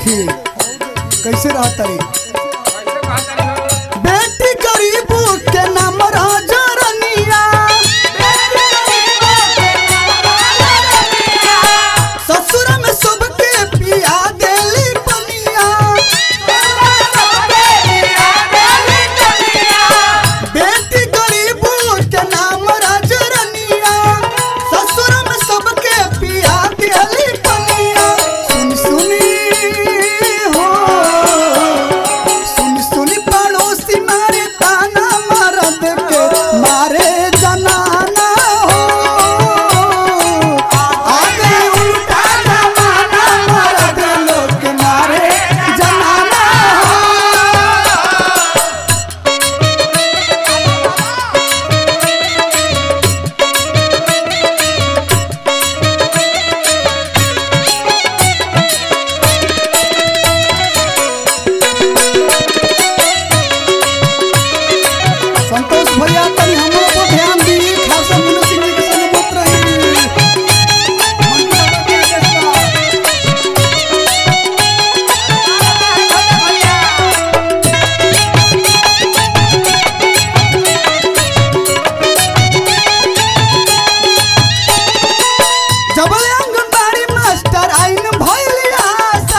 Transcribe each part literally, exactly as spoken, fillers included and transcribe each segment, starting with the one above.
देखी कैसे रहता रे बेटी गरीबू के नाम राजा रनिया ससुर में सबके पिया देली पनिया बेटी गरीबू के नाम राजा रनिया ससुर में सबके पिया देली पनिया सुन सुनी हो सुन सुनी पड़ोसी मारे ताना मरद के मारे जनाना हो आगे उल्टा जमाना मरद लोग के मारे जनाना हो संतोष भैया तनी हमरो पर ध्यान दी खासा मुन्ना सिंह जी के संग मत रही मंडल के देशा जबल आंगनबाड़ी मास्टर आइन भइली आशा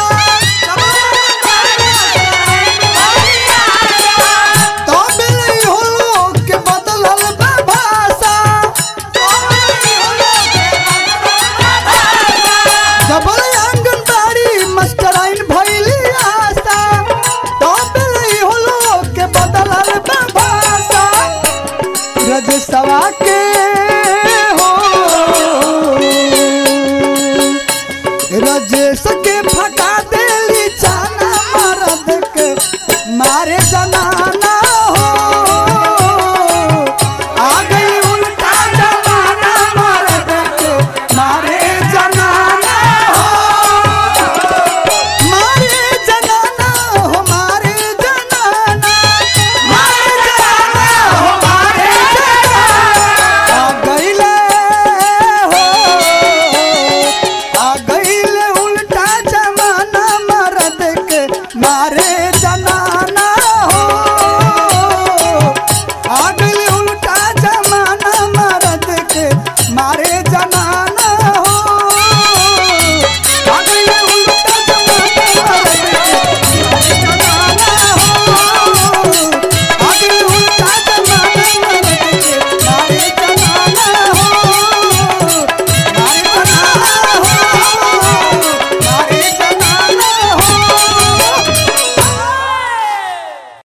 तब नहीं होलो के बदलल बा भाषा जबल आंगनबाड़ी मास्टर आइन भइली आशा तब नहीं होलो के बदलल बा भाषा रजसवा के हो रजेश के